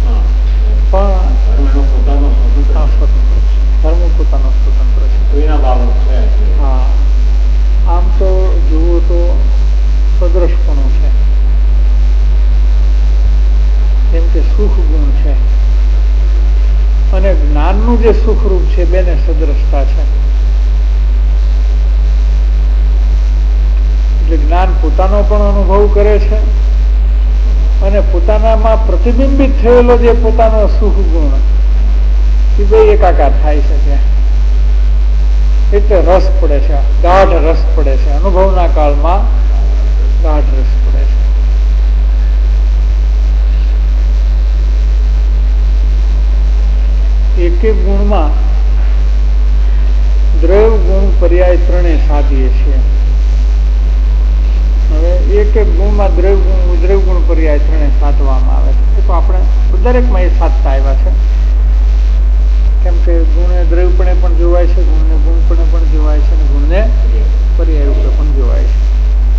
પણ પોતાનો સ્વતંત્ર છે. ધર્મ પોતાનો સ્વતંત્ર છે. હા, આમ તો જુઓ તો સદ્રશપણું છે. જેમ કે સુખ ગુણ છે અને જ્ઞાનનું જે સુખરૂપ છે બેને સદ્રશતા છે. એટલે જ્ઞાન પોતાનો પણ અનુભવ કરે છે અને પોતાનામાં પ્રતિબિંબિત થયેલો જે પોતાનો સુખ ગુણ એ બે એકાકાર થાય છે ત્યાં. એટલે રસ પડે છે, ગાઢ રસ પડે છે. અનુભવના કાળમાં ગાઢ રસ પડે છે. એક એક ગુણમાં દ્રવ્ય ગુણ પર્યાય ત્રણે સાધીએ છીએ. હવે એક એક ગુણમાં દ્રવ્ય ગુણ દ્રવ્ય ગુણ પર્યાય ત્રણે સાધવામાં આવે છે. તો આપણે દરેકમાં એ સાધતા આવ્યા છે. કેમ કે ગુણને દ્રવ્યપણે પણ જોવાય છે, ગુણને ગુણપણે પણ જોવાય છે અને ગુણને પર્યાય રૂપે પણ જોવાય છે.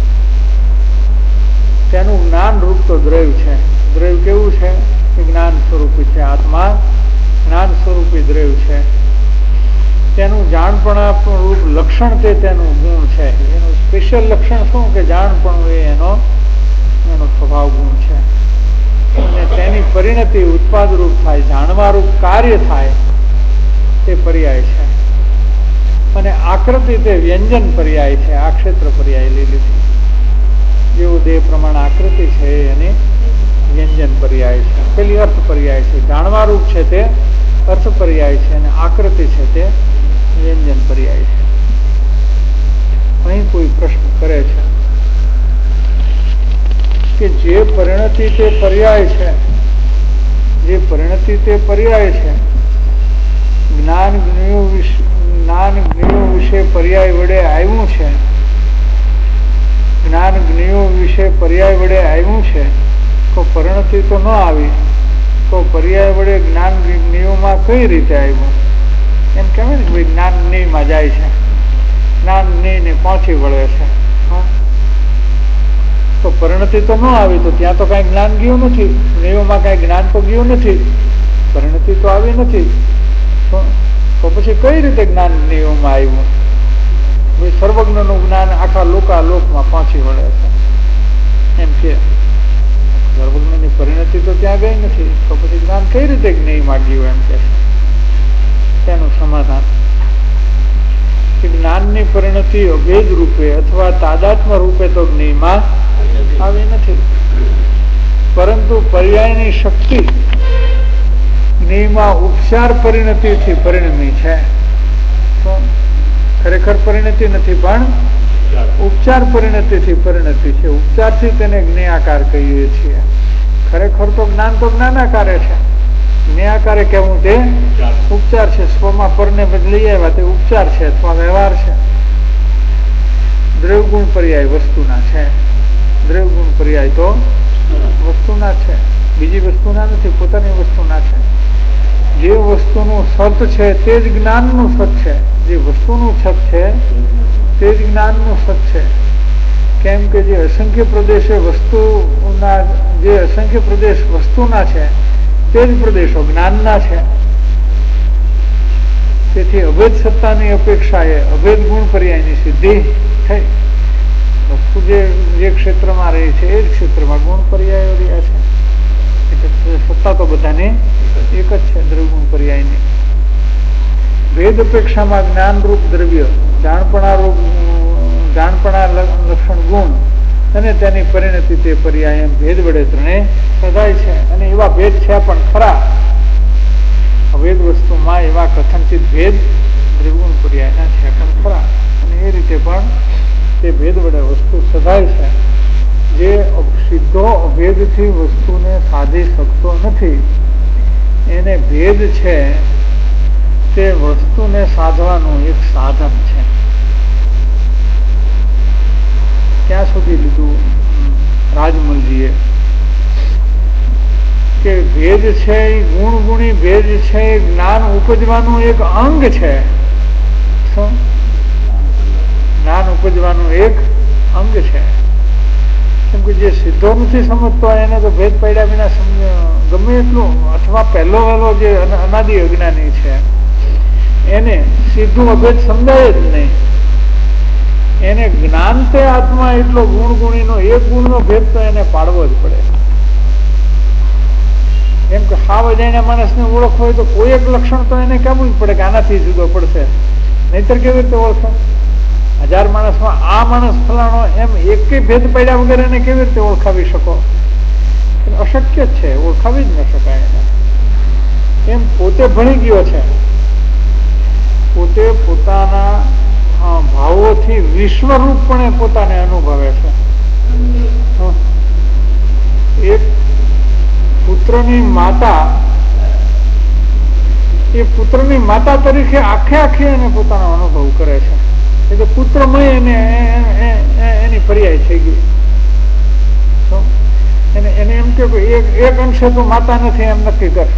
તેનું જ્ઞાન રૂપ તો દ્રવ્ય છે. દ્રવ્ય કેવું છે કે જ્ઞાન સ્વરૂપી છે. આત્મા જ્ઞાન સ્વરૂપી દ્રવ્ય છે. તેનું જાણપણા રૂપ લક્ષણ તે તેનું ગુણ છે. એનું સ્પેશિયલ લક્ષણ શું કે જાણપણું એ એનો એનો સ્વભાવ ગુણ છે. અને તેની પરિણતિ ઉત્પાદ રૂપ થાય, જાણવા રૂપ કાર્ય થાય તે પર્યાય છે. અને આકૃતિ તે વ્યંજન પર્યાય છે. આ ક્ષેત્ર પર્યાય લઈ લીધી. જેવું દેહ પ્રમાણે આકૃતિ છે એની વ્યંજન પર્યાય છે. પેલી અર્થ પર્યાય છે. જાણવા રૂપ છે તે અર્થ પર્યાય છે અને આકૃતિ છે તે વ્યંજન પર્યાય છે. અહીં કોઈ પ્રશ્ન કરે છે કે જે પરિણતિ તે પર્યાય છે, જે પરિણતિ તે પર્યાય છે, જ્ઞાન જ્ઞેયો વિશે જ્ઞાન જ્ઞેયો વિશે પર્યાય વડે આવ્યું છે, જ્ઞાન જ્ઞેયો વિશે પર્યાય વડે આવ્યું છે તો પરિણતિ તો ન આવી, તો પર્યાય વડે જ્ઞાન જ્ઞેયોમાં કઈ રીતે આવ્યું? એમ કહેવાય ને ભાઈ જ્ઞાન જ્ઞેયમાં જાય છે, જ્ઞાન જ્ઞેયને પહોંચી વળે છે. તો પરિણતિ તો ન આવી, તો ત્યાં તો કઈ જ્ઞાન ગયું નથી. જ્ઞેયોમાં કઈ જ્ઞાન તો ગયું નથી, પરિણતિ તો આવી નથી. તો પછી કઈ રીતે જ્ઞાન જ્ઞેયોમાં આવ્યું? ભાઈ સર્વજ્ઞનું જ્ઞાન આખા લોકા લોકમાં પહોંચી વળે છે એમ કે સર્વજ્ઞની પરિણતિ તો ત્યાં ગઈ નથી, તો પછી જ્ઞાન કઈ રીતે જ્ઞેયમાં ગયું એમ કે તેનું સમાધાન કે જ્ઞાનની પરિણતિ અભેદ રૂપે અથવા તાદાત્મ્ય રૂપે તો જ્ઞેયમાં આવી નથી, પરંતુ પર્યાયની શક્તિ જ્ઞેયમાં ઉપચાર પરિણતિથી પરિણમી છે. તો ખરેખર પરિણતિ નથી પણ ઉપચાર પરિણતિથી પરિણતિ છે. ઉપચારથી તેને જ્ઞેયાકાર કહીએ છીએ. ખરેખર તો જ્ઞાન તો જ્ઞાનાકારે છે, જ્ઞેયાકારે કહેવું તે ઉપચાર છે. સ્વમાં પરને બદલી આવ્યા તે ઉપચાર છે અથવા વ્યવહાર છે. દ્રવ્યગુણ પર્યાય વસ્તુના છે. દ્રવ્યગુણ પર્યાય તો વસ્તુના છે, બીજી વસ્તુના નથી, પોતાની વસ્તુના છે. જે વસ્તુનું સત છે તે જ જ્ઞાનનું સત છે. જે વસ્તુનું સત છે તે જ જ્ઞાનનું સત છે. કેમ કે જે અસંખ્ય પ્રદેશે વસ્તુના જે અસંખ્ય પ્રદેશ વસ્તુના છે તે જ પ્રદેશો જ્ઞાનના છે. તેથી અભેદ સત્તાની અપેક્ષાએ અભેદ ગુણ પર્યાયની સિદ્ધિ થઈ. વસ્તુ જે જે ક્ષેત્રમાં રહી છે એ જ ક્ષેત્રમાં ગુણ પર્યાયો રહ્યા છે. એટલે સત્તા તો બધાની એક જ છે દ્રવ્યગુણ પર્યાયની. ભેદ અપેક્ષામાં જ્ઞાન રૂપ દ્રવ્ય, જાણપણા રૂપ જાણપણા લક્ષણ ગુણ અને તેની પરિણતિ તે પર્યાય એમ ભેદ વડે ત્રણે સદાય છે. અને એવા ભેદ છે પણ ખરા. અભેદ વસ્તુમાં એવા કથનચિત ભેદ દ્રવ્યગુણ પર્યાયના છે પણ ખરા. અને એ રીતે પણ તે ભેદ વડે વસ્તુ સદાય છે. જે સીધો અભેદથી વસ્તુને સાધી શકતો નથી એને ભેદ છે તે વસ્તુને સાધવાનું એક સાધન છે. ક્યાં સુધી લીધું રાજમલજીએ કે ભેદ છે એ ગુણ ગુણી ભેદ છે એ જ્ઞાન ઉપજવાનું એક અંગ છે. જ્ઞાન ઉપજવાનું એક અંગ છે. કેમ કે જે સીધો નથી સમજતો એને તો ભેદ પડ્યા વિના ગમે એટલું, અથવા પહેલો વહેલો જે અનાદિ અજ્ઞાની છે એને સીધું અભેદ સમજાય જ નહીં. એને જ્ઞાન તે આત્મા એટલો ગુણ ગુણીનો એક ગુણનો ભેદ તો એને પાડવો જ પડે. એમ કે હાવ અજાણ્યા માણસને ઓળખવો હોય તો કોઈ એક લક્ષણ તો એને કહેવું જ પડે કે આનાથી જુદો પડશે, નહીતર કેવી રીતે ઓળખે? હજાર માણસમાં આ માણસ ફલાણો એમ એક ભેદ પડ્યા વગર એને કેવી રીતે ઓળખાવી શકો? અશક્ય જ છે, ઓળખાવી જ ન શકાય એને. એમ પોતે ભણી ગયો છે, પોતે પોતાના ભાવોથી વિશ્વરૂપપણે પોતાને અનુભવે છે. એક પુત્રની માતા એ પુત્રની માતા તરીકે આખે આખી એને પોતાનો અનુભવ કરે છે. એટલે પુત્રમય એને એની પર્યાય થઈ ગઈ. એને એને એમ કે એક અંશે તું માતા નથી એમ નક્કી કર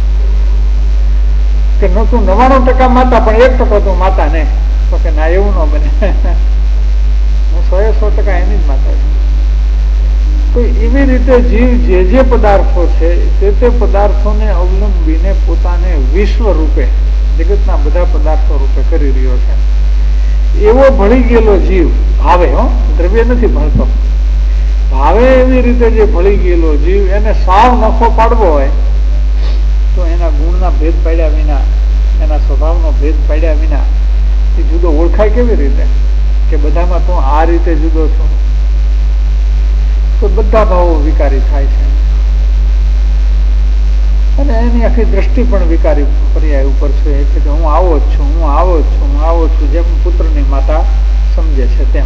કે તું નવાણું ટકા માતા પણ એક ટકો તું માતા નહીં. તો કે ના, એવું ન બને, હું સો એ સો ટકા એની જ માતા છું. તો એવી રીતે જીવ જે જે પદાર્થો છે તે તે પદાર્થોને અવલંબીને પોતાને વિશ્વ રૂપે, જગતના બધા પદાર્થો રૂપે કરી રહ્યો છે. એવો ભળી ગયેલો જીવ ભાવે, હો દ્રવ્ય નથી ભણતો, ભાવે એવી રીતે જે ભળી ગયેલો જીવ એને સાવ નફો પાડવો હોય તો એના ગુણના ભેદ પાડ્યા વિના, એના સ્વભાવનો ભેદ પાડ્યા વિના એ જુદો ઓળખાય કેવી રીતે? કે બધામાં તું આ રીતે જુદો છો તો બધા ભાવો વિકારી થાય છે. અને એની આખી દ્રષ્ટિ પણ વિકારી પર્યાય ઉપર છે. એટલે કે હું આવો જ છું, હું આવો જ છું, હું આવો છું, જેમ પુત્રની માતા સમજે છે તેમ.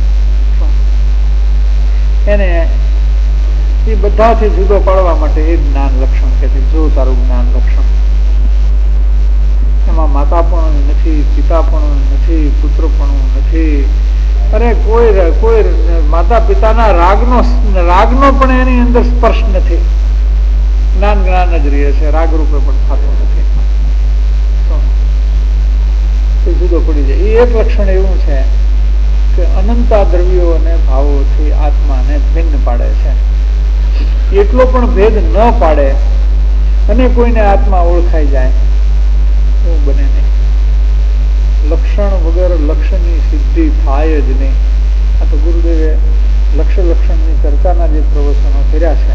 એને એ બધાથી જુદો પાડવા માટે એ જ્ઞાન લક્ષણ કે જો તારું જ્ઞાન લક્ષણ. એમાં માતા પણ નથી, પિતા પણ નથી, પુત્ર પણ નથી. અરે કોઈ કોઈ માતા પિતાના રાગનો રાગનો પણ એની અંદર સ્પર્શ નથી. જ્ઞાન જ્ઞાન જ રહે છે, રાગ રૂપે પણ થતો નથી. જુદો પડી જાય. એ એક લક્ષણ એવું છે કે અનંતા દ્રવ્યો અને ભાવોથી આત્માને ભિન્ન પાડે છે. એટલો પણ ભેદ ન પાડે અને કોઈને આત્મા ઓળખાઈ જાય એવું બને નહીં. લક્ષણ વગર લક્ષની સિદ્ધિ થાય જ નહીં. આ તો ગુરુદેવે લક્ષ લક્ષણની ચર્ચાના જે પ્રવચનો કર્યા છે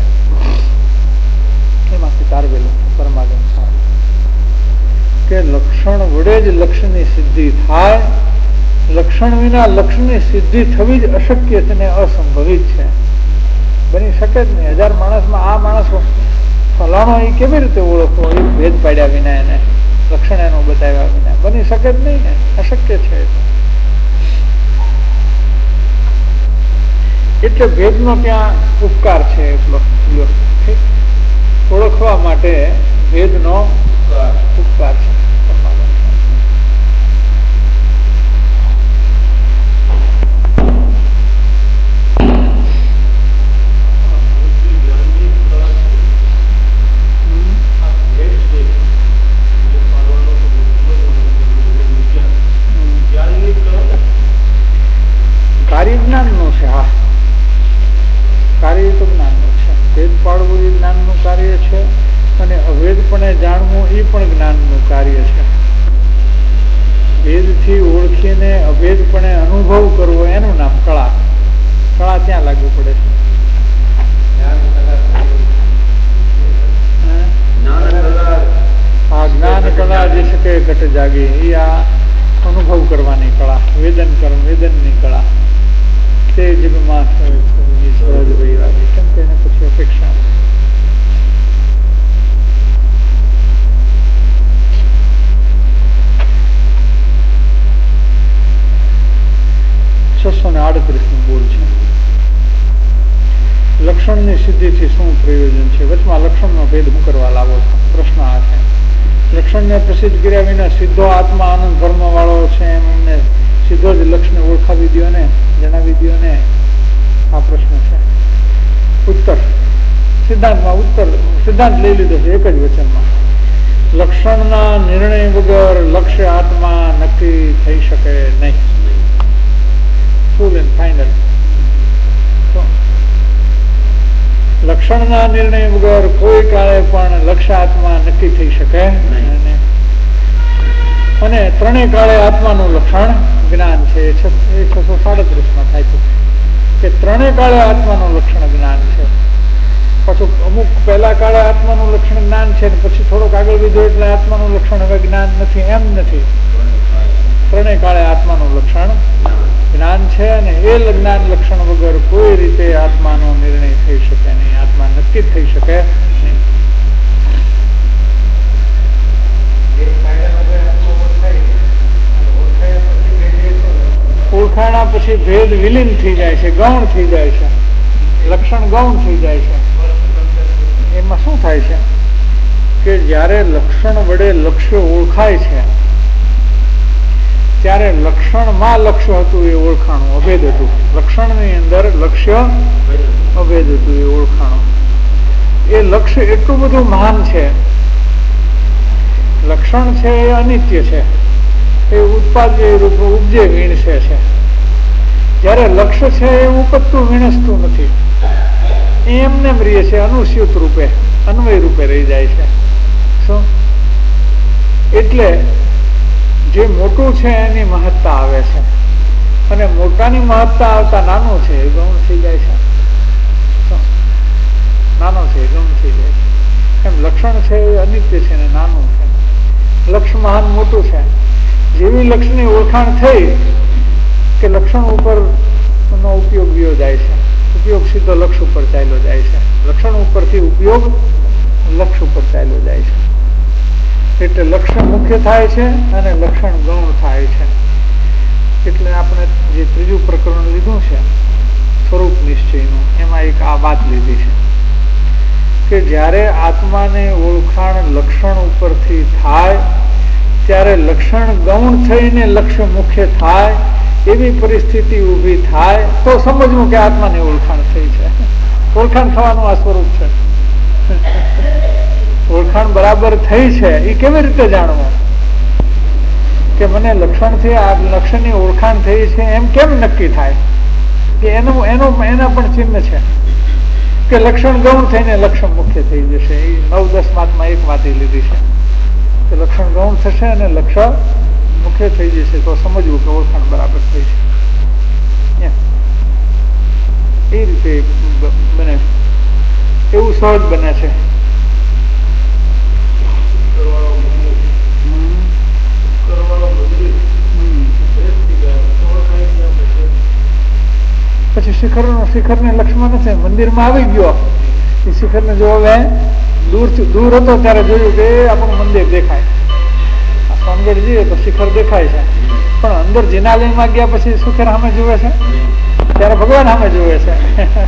એમાંથી તારવેલું પરમાગમ સાર કે લક્ષણ વડે જ લક્ષની સિદ્ધિ થાય. લક્ષણ વિના લક્ષની સિદ્ધિ થવી જ અશક્ય અને અસંભવિત છે. બની શકે જ નહીં. હજાર માણસમાં આ માણસ ફલાણો એ કેવી રીતે ઓળખવો? એ ભેદ પાડ્યા વિના, એને લક્ષણ એનું બતાવ્યા વિના બની શકે જ નહીં ને, અશક્ય છે. એટલે ભેદનો ત્યાં ઉપકાર છે એટલો. ઓળખવા માટે ભેદનો ઉપકાર છે. કાર્ય જ્ઞાન નું છે. હા, કાર્ય તો જ્ઞાન નું છે. ભેદ પાડવું એ જ્ઞાન નું કાર્ય છે અને અભેદપણે જાણવું એ પણ જ્ઞાન નું કાર્ય છે. ભેદથી ઓળખીને અભેદપણે અનુભવ કરવો એનું નામ કળા. કળા ત્યાં લાગુ પડે છે. આ જ્ઞાન કળા જે છે કે ઘટ જાગી એ આ અનુભવ કરવાની કળા, વેદન કર વેદનની કળા. તે જગમાં સહજ વૈરાગી કેમ તેને પછી અપેક્ષા. છસો ને આડત્રીસ નું બોલ છે. લક્ષણની સિદ્ધિથી શું પ્રયોજન છે? વચમાં લક્ષણનો ભેદ હું કરવા લાવો છો? પ્રશ્ન આ છે. લક્ષણને પ્રસિદ્ધ કર્યા વિના સીધો આત્મા આનંદ ધર્મ વાળો છે એમ એમને સીધો જ લક્ષને ઓળખાવી દો ને, જણાવી દો ને, આ પ્રશ્ન છે. ઉત્તર સિદ્ધાંતમાં ઉત્તર સિદ્ધાંત લઈ લીધો છે એક જ વચનમાં. લક્ષણના નિર્ણય વગર લક્ષ્ય આત્મા નક્કી થઈ શકે નહીં. Full and final. લક્ષણના નિર્ણય વગર કોઈ કાળે પણ લક્ષ્ય આત્મા નક્કી થઈ શકે નહીં. અને ત્રણેય કાળે આત્માનું લક્ષણ જ્ઞાન છે. એ છસો સાડત્રીસ માં થાય છે કે ત્રણેય કાળે આત્માનું લક્ષણ જ્ઞાન છે. પાછું અમુક પહેલા કાળે આત્માનું લક્ષણ જ્ઞાન છે ને પછી થોડોક આગળ વધ્યો એટલે આત્માનું લક્ષણ હવે જ્ઞાન નથી, એમ નથી. ત્રણેય કાળે આત્માનું લક્ષણ જ્ઞાન છે અને એ જ્ઞાન લક્ષણ વગર કોઈ રીતે આત્માનો નિર્ણય થઈ શકે નહીં, આત્મા નક્કી થઈ શકે નહીં. ઓળખાણા પછી ભેદ વિલીન થઈ જાય છે, ગૌણ થઈ જાય છે, લક્ષણ ગૌણ થઈ જાય છે. એમાં શું થાય છે કે જયારે લક્ષણ વડે લક્ષ્ય ઓળખાય છે ત્યારે લક્ષણમાં લક્ષ્ય હતું એ ઓળખાણું અભેદ હતું. લક્ષણની અંદર લક્ષ્ય અભેદ હતું એ ઓળખાણું. એ લક્ષ્ય એટલું બધું મહાન છે. લક્ષણ છે એ અનિત્ય છે, એ ઉત્પાદ્ય રૂપ ઉપજે વીણસે છે. જયારે લક્ષ્ય છે એ ઉપજતું વીણસતું નથી, એમને રહીએ છે, અનુસ્યુત રૂપે અન્વય રૂપે રહી જાય છે. શું? એટલે જે મોટું છે એની મહત્તા આવે છે અને મોટાની મહત્તા આવતા નાનું છે એ ગૌણ થઈ જાય છે. નાનો છે એ ગૌણ થઈ જાય છે. એમ લક્ષણ છે એ અનિત્ય છે ને નાનું છે. લક્ષ મહાન મોટું છે. જેવી લક્ષની ઓળખાણ થઈ કે લક્ષણ ઉપર નો ઉપયોગ વિયો જાય છે, ઉપયોગ સીધો લક્ષ ઉપર ચાલ્યો જાય છે, લક્ષણ ઉપરથી ઉપયોગ લક્ષ ઉપર ચાલ્યો જાય છે. એટલે લક્ષણ મુખ્ય થાય છે અને લક્ષણ ગૌણ થાય છે. એટલે આપણે જે ત્રીજું પ્રકરણ લીધું છે સ્વરૂપ નિશ્ચયનું, એમાં એક આ વાત લીધી છે કે જ્યારે આત્માને ઓળખાણ લક્ષણ ઉપરથી થાય ત્યારે લક્ષણ ગૌણ થઈને લક્ષ્ય મુખ્ય થાય એવી પરિસ્થિતિ ઊભી થાય તો સમજવું કે આત્માની ઓળખાણ થઈ છે. ઓળખાણ થવાનું આ સ્વરૂપ છે. ઓળખાણ બરાબર થઈ છે એ કેવી રીતે જાણવું કે મને લક્ષણથી આ લક્ષણની ઓળખાણ થઈ છે એમ કેમ નક્કી થાય કે એનું એનું એના પણ ચિહ્ન છે કે લક્ષણ ગૌણ થઈને લક્ષણ મુખ્ય થઈ જશે. એ નવ દસ માતમાં એક વાત લીધી છે કે લક્ષણ ગૌણ થશે અને લક્ષણ મુખ્ય થઈ જશે તો સમજવું કે ઓળખાણ બરાબર થઈ છે. એ રીતે બને, એવું સહજ બને છે. પછી શિખર શિખર ને લક્ષ્મણ નથી, મંદિરમાં આવી ગયો એ શિખર ને જો હવે દૂર દૂર હતો ત્યારે જોયું કે આપણું મંદિર દેખાય. સોનગઢ જઈએ તો શિખર દેખાય છે પણ અંદર જિનાલયમાં ગયા પછી શિખર સામે જુએ છે ત્યારે ભગવાન સામે જોવે છે.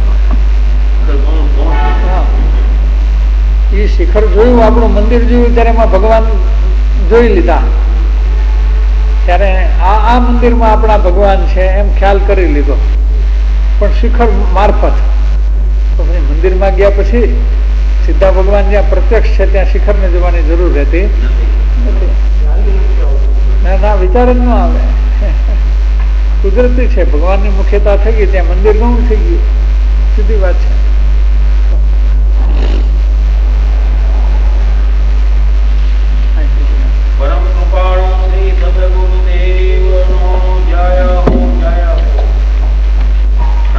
એ શિખર જોયું, આપણું મંદિર જોયું ત્યારે એમાં ભગવાન જોઈ લીધા. ત્યારે આ આ મંદિરમાં આપણા ભગવાન છે એમ ખ્યાલ કરી લીધો, પણ શિખર મારફત. તો પછી મંદિરમાં ગયા પછી સીધા ભગવાન જ્યાં પ્રત્યક્ષ છે ત્યાં શિખરને જવાની જરૂર રહેતી નથી. ના ના વિચાર જ ન આવે. કુદરતી છે, ભગવાનની મુખ્યતા થઈ ગઈ ત્યાં મંદિર ઘણું થઈ ગયું.